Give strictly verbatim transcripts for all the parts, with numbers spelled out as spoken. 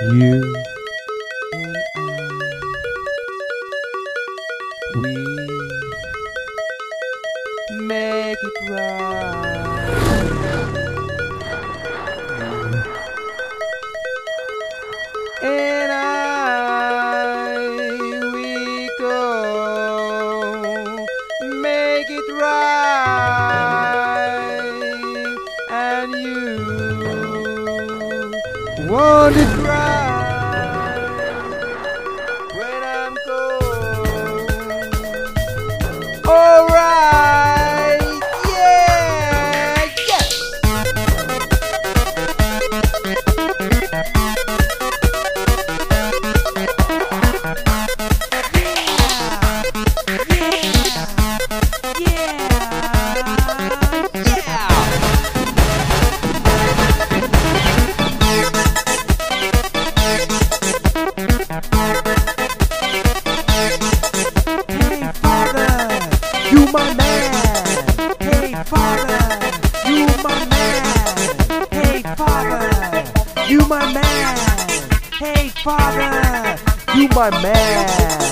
You and I, we make it right. And I, we go make it right. And you want it right when I'm cold. Alright, yeah, yes. You my man. Hey father, you my man. Hey father, you my man. Hey father, you my man.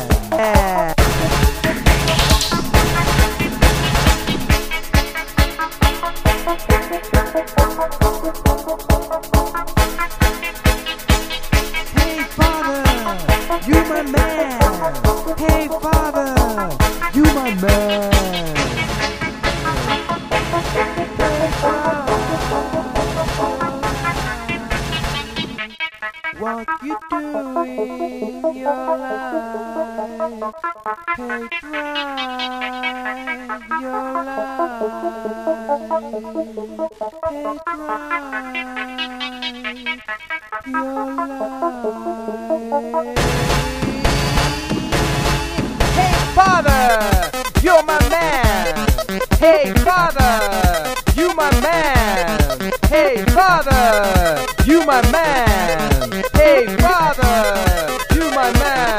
Hey father, you my man. Hey father, you my man. What you do in your life? Hey, try your life. Hey, try your life. Hey, father, you're my man. Hey, father, you my man. Hey, father, you my man. Hey, father, you my man.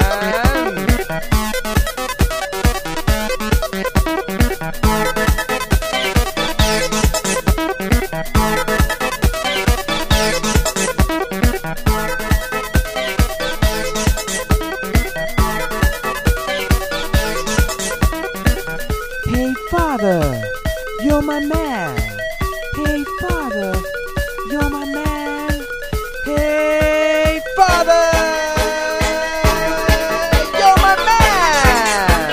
Hey, father, you're my man. Hey, father, you're my man. Hey, father, you're my man.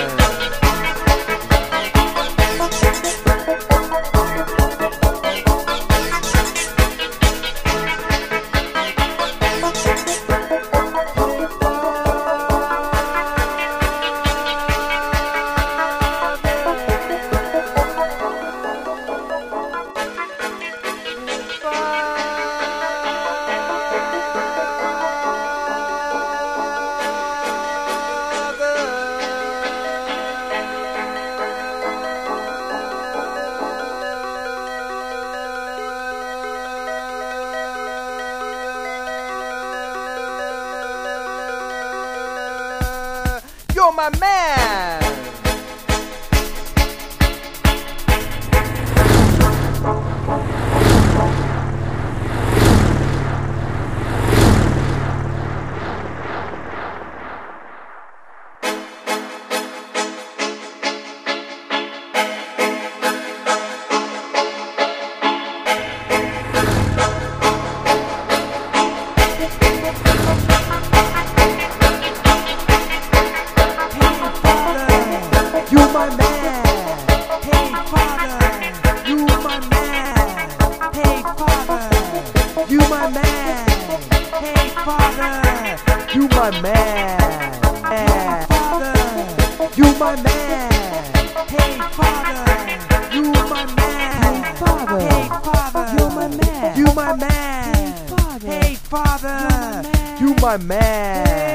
You're my man. You my man. Hey father, you my man. Hey father, you my man. Hey father, you my man. Hey father, you my man. Hey father, you my man. Hey father, you my man. You my man. Hey father, you my man.